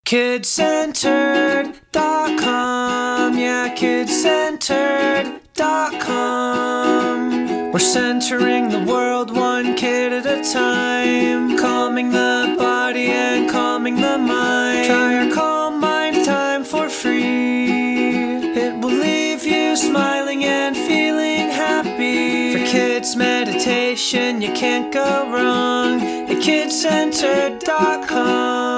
KidCentered.com, yeah, KidCentered.com. We're centering the world one kid at a time, calming the body and calming the mind. Try our Calm Mind Time for free. It will leave you smiling and feeling happy. For kids meditation, you can't go wrong at KidCentered.com.